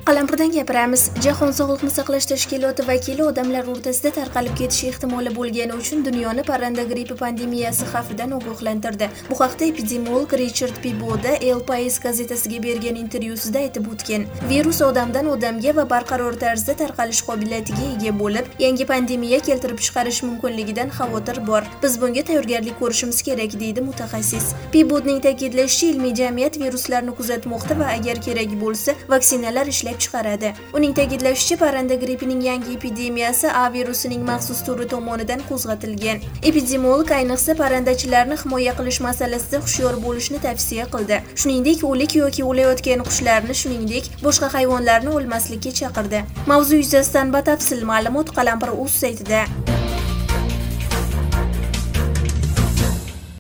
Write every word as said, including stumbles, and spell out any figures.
Qalampirdan gapiramiz. Jahon Sog'liqni saqlash tashkiloti vakili odamlar o'rtasida tarqalib ketish ehtimoli bo'lgani uchun dunyoni parranda grippi pandemiyasi xavfidan ogohlantirdi. Bu haqda epidemiolog Richard Peabody El País gazetasiga bergan intervyusida aytib o'tgan. Virus odamdan odamga va barqaror tarzda tarqalish qobiliyatiga ega bo'lib, yangi pandemiya keltirib chiqarish mumkinligidan xavotir bor. Biz bunga tayyorgarlik ko'rishimiz kerak, deydi mutaxassis. Peabodyning ta'kidlashicha, ilmiy jamiyat viruslarni kuzatmoqda va agar kerak bo'lsa, vaksinalar ishlab chiqaradi. Uning ta'kidlashicha, parranda grippining yangi epidemiyasi A virusining maxsus turi tomonidan qo'zg'atilgan. Epidemiolog ayniqsa parrandachilarni himoya qilish masalasida hushyor bo'lishni tavsiya qildi. Shuningdek, o'lik yoki o'layotgan qushlarni, shuningdek, boshqa hayvonlarni o'lmaslikka chaqirdi. Mavzu yuzasidan batafsil ma'lumot Qalampir.uz saytida.